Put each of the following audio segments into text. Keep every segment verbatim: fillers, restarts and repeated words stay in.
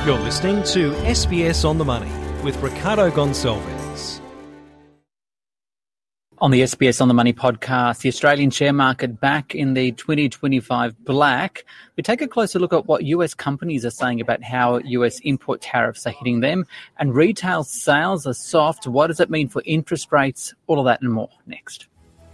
You're listening to S B S On The Money with Ricardo Gonçalves. On the S B S On The Money podcast, the Australian share market back in the twenty twenty-five black. We take a closer look at what U S companies are saying about how U S import tariffs are hitting them, and retail sales are soft. What does it mean for interest rates? All of that and more next.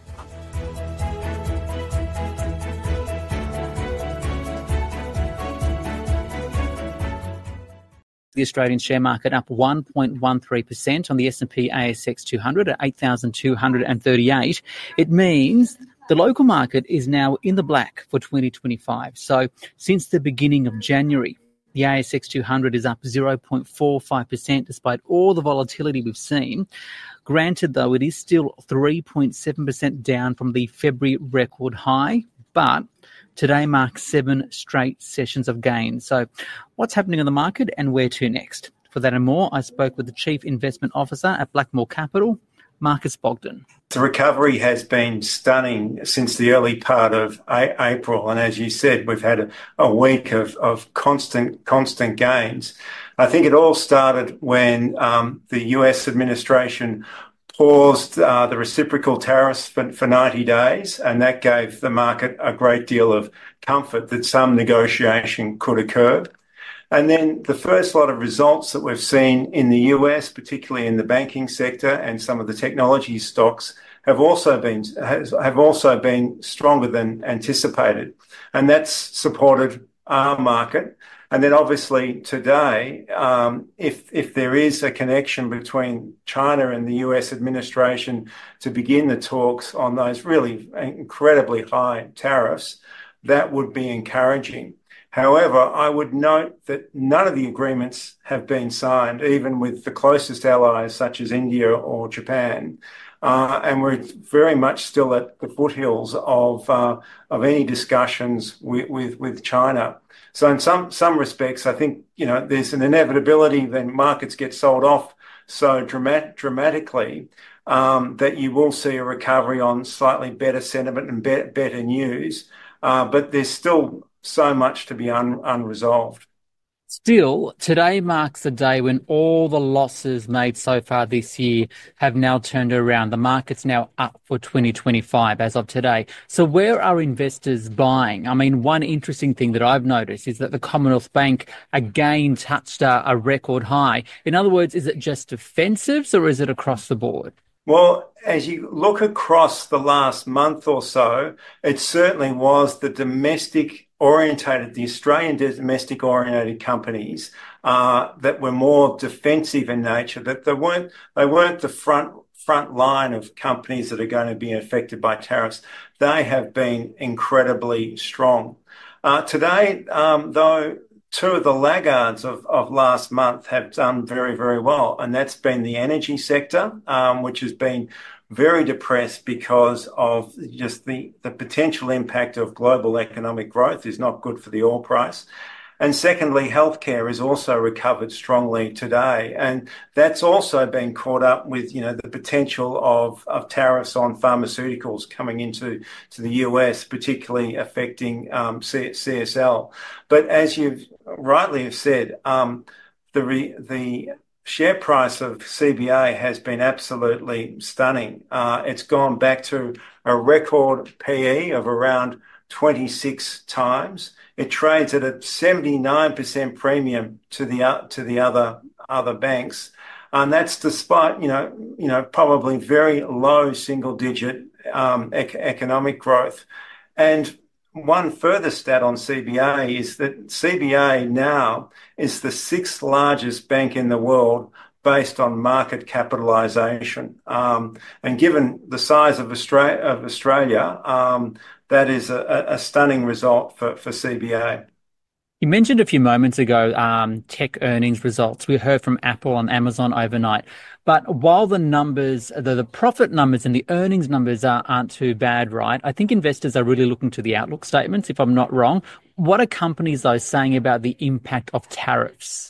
The Australian share market up one point one three percent on the S and P A S X two hundred at eight thousand two hundred thirty-eight. It means the local market is now in the black for twenty twenty-five. So since the beginning of January, the A S X two hundred is up zero point four five percent despite all the volatility we've seen. Granted, though, it is still three point seven percent down from the February record high, but today marks seven straight sessions of gains. So what's happening in the market and where to next? For that and more, I spoke with the Chief Investment Officer at Blackmore Capital, Marcus Bogdan. The recovery has been stunning since the early part of a- April. And as you said, we've had a, a week of, of constant, constant gains. I think it all started when um, the U S administration paused uh, the reciprocal tariffs for, for ninety days, and that gave the market a great deal of comfort that some negotiation could occur. And then the first lot of results that we've seen in the U S, particularly in the banking sector and some of the technology stocks, have also been has, have also been stronger than anticipated, and that's supported our market. And then obviously today, um, if if there is a connection between China and the U S administration to begin the talks on those really incredibly high tariffs, that would be encouraging. However, I would note that none of the agreements have been signed, even with the closest allies such as India or Japan. Uh, and we're very much still at the foothills of uh, of any discussions with, with, with China. So in some some respects, I think, you know, there's an inevitability when markets get sold off so dramat- dramatically um, that you will see a recovery on slightly better sentiment and be- better news. Uh, but there's still so much to be un- unresolved. Still, today marks the day when all the losses made so far this year have now turned around. The market's now up for twenty twenty-five as of today. So where are investors buying? I mean, one interesting thing that I've noticed is that the Commonwealth Bank again touched a, a record high. In other words, is it just defensives or is it across the board? Well, as you look across the last month or so, it certainly was the domestic orientated, the Australian domestic orientated companies uh, that were more defensive in nature, that they weren't, they weren't the front front line of companies that are going to be affected by tariffs. They have been incredibly strong. Uh, today, um, though, two of the laggards of, of last month have done very, very well, and that's been the energy sector, um, which has been very depressed because of just the, the potential impact of global economic growth is not good for the oil price. And secondly, healthcare has also recovered strongly today. And that's also been caught up with, you know, the potential of, of tariffs on pharmaceuticals coming into to the U S, particularly affecting um, C S L. But as you've rightly have said, um, the re, the share price of C B A has been absolutely stunning. Uh, it's gone back to a record P E of around twenty-six times. It trades at a seventy-nine percent premium to the uh, to the other other banks, and that's despite you know you know probably very low single digit um, ec- economic growth. And one further stat on C B A is that C B A now is the sixth largest bank in the world based on market capitalisation. Um, and given the size of Australia, of Australia um, that is a, a stunning result for, for C B A. You mentioned a few moments ago um, tech earnings results. We heard from Apple and Amazon overnight. But while the numbers, the, the profit numbers and the earnings numbers are, aren't too bad, right? I think investors are really looking to the outlook statements, if I'm not wrong. What are companies, though, saying about the impact of tariffs?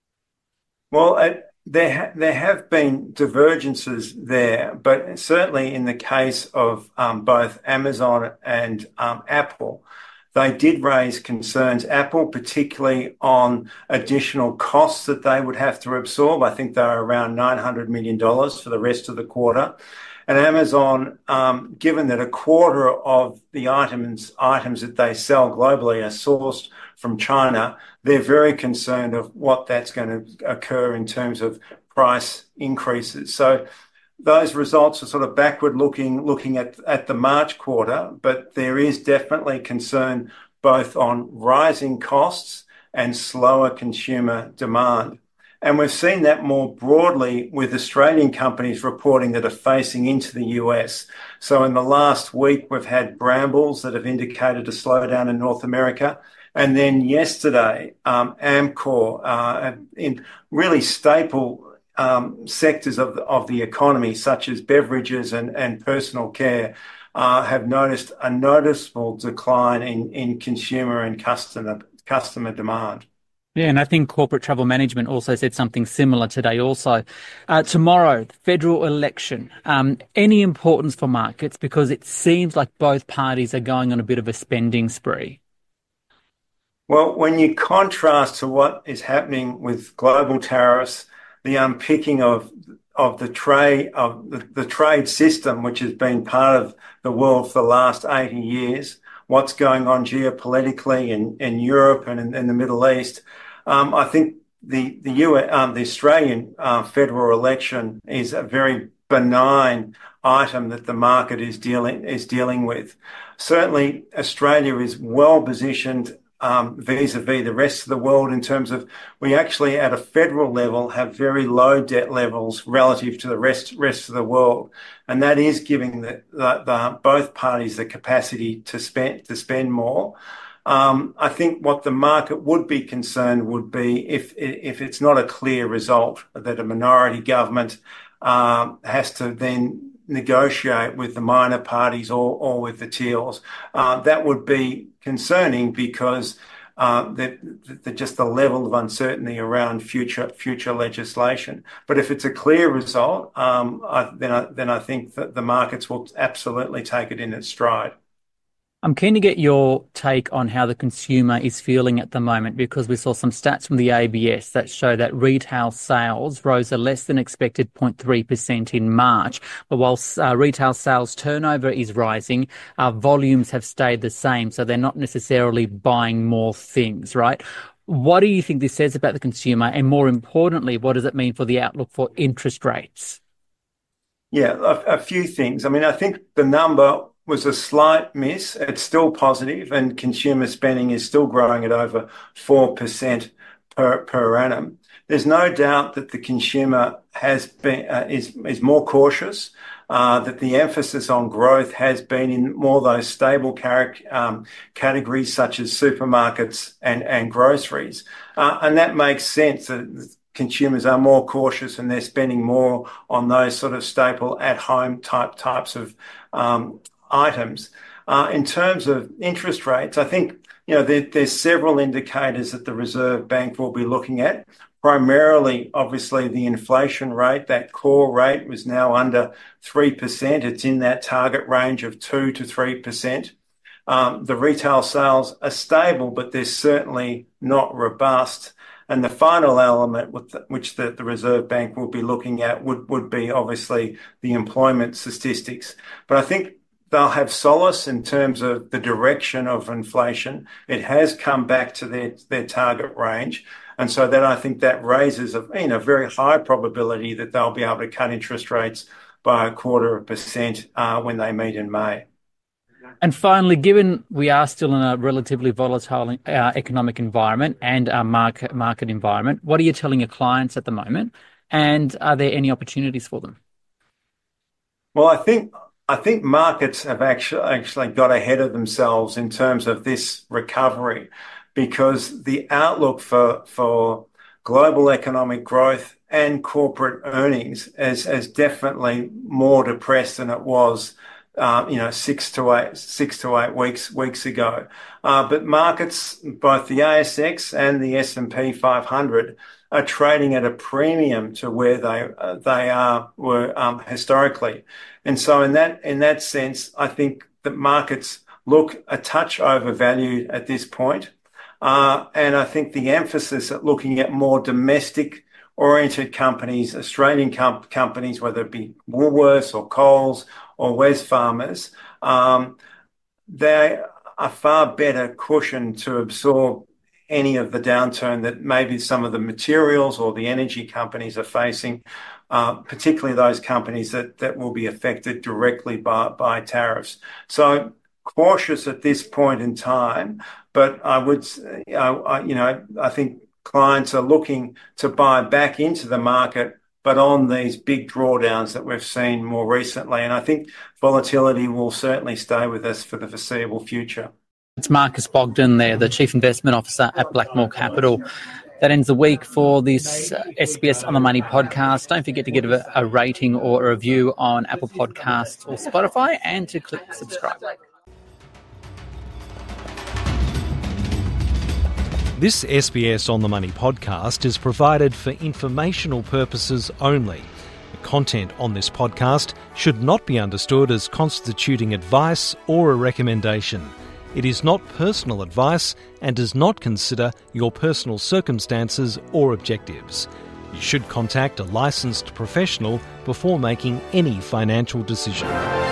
Well, it, there ha- there have been divergences there, but certainly in the case of um, both Amazon and um, Apple, they did raise concerns, Apple, particularly on additional costs that they would have to absorb. I think they're around nine hundred million dollars for the rest of the quarter. And Amazon, um, given that a quarter of the items items that they sell globally are sourced from China, they're very concerned of what that's going to occur in terms of price increases. So those results are sort of backward looking, looking at, at the March quarter, but there is definitely concern both on rising costs and slower consumer demand. And we've seen that more broadly with Australian companies reporting that are facing into the U S. So in the last week, we've had Brambles that have indicated a slowdown in North America. And then yesterday, um, Amcor, uh, in really staple um, sectors of the, of the economy, such as beverages and, and personal care, uh, have noticed a noticeable decline in, in consumer and customer, customer demand. Yeah, and I think Corporate Travel Management also said something similar today also. Uh, tomorrow, federal election. Um, any importance for markets? Because it seems like both parties are going on a bit of a spending spree. Well, when you contrast to what is happening with global tariffs, the unpicking of of the trade of the, the trade system, which has been part of the world for the last eighty years, what's going on geopolitically in, in Europe and in, in the Middle East, um, I think the the U S, um, the Australian uh, federal election is a very benign item that the market is dealing is dealing with. Certainly, Australia is well positioned Um, vis-a-vis the rest of the world in terms of we actually at a federal level have very low debt levels relative to the rest rest of the world, and that is giving the, the, the both parties the capacity to spend to spend more. Um, I think what the market would be concerned would be if if it's not a clear result that a minority government um, has to then negotiate with the minor parties or, or with the Teals. Uh, that would be concerning because uh, that, that just the level of uncertainty around future future legislation. But if it's a clear result, um, I, then I, then I think that the markets will absolutely take it in its stride. I'm keen to get your take on how the consumer is feeling at the moment, because we saw some stats from the A B S that show that retail sales rose a less than expected zero point three percent in March. But whilst uh, retail sales turnover is rising, our volumes have stayed the same. So they're not necessarily buying more things, right? What do you think this says about the consumer? And more importantly, what does it mean for the outlook for interest rates? Yeah, a, a few things. I mean, I think the number was a slight miss. It's still positive, and consumer spending is still growing at over four percent per, per annum. There's no doubt that the consumer has been uh, is is more cautious, uh, that the emphasis on growth has been in more those stable car- um, categories such as supermarkets and, and groceries. Uh, and that makes sense that consumers are more cautious and they're spending more on those sort of staple at-home type types of um items. Uh, in terms of interest rates, I think, you know, there, there's several indicators that the Reserve Bank will be looking at. Primarily, obviously, the inflation rate, that core rate was now under three percent. It's in that target range of two to three percent. Um, the retail sales are stable, but they're certainly not robust. And the final element with the, which the, the Reserve Bank will be looking at would, would be obviously the employment statistics. But I think they'll have solace in terms of the direction of inflation. It has come back to their, their target range. And so that I think that raises a you know, very high probability that they'll be able to cut interest rates by a quarter of a percent uh, when they meet in May. And finally, given we are still in a relatively volatile uh, economic environment and a market, market environment, what are you telling your clients at the moment? And are there any opportunities for them? Well, I think I think markets have actually actually got ahead of themselves in terms of this recovery, because the outlook for for global economic growth and corporate earnings is, is definitely more depressed than it was, uh, you know, six to eight six to eight weeks weeks ago. Uh, but markets, both the A S X and the S and P five hundred, are trading at a premium to where they uh, they are were um, historically. And so in that in that sense, I think that markets look a touch overvalued at this point. Uh, and I think the emphasis at looking at more domestic-oriented companies, Australian com- companies, whether it be Woolworths or Coles or Wesfarmers, um, they are far better cushioned to absorb any of the downturn that maybe some of the materials or the energy companies are facing, uh, particularly those companies that, that will be affected directly by, by tariffs. So cautious at this point in time, but I would, uh, you know, I think clients are looking to buy back into the market, but on these big drawdowns that we've seen more recently. And I think volatility will certainly stay with us for the foreseeable future. It's Marcus Bogdan there, the Chief Investment Officer at Blackmore Capital. That ends the week for this uh, S B S On The Money podcast. Don't forget to give a, a rating or a review on Apple Podcasts or Spotify and to click subscribe. This S B S On The Money podcast is provided for informational purposes only. The content on this podcast should not be understood as constituting advice or a recommendation. It is not personal advice and does not consider your personal circumstances or objectives. You should contact a licensed professional before making any financial decision.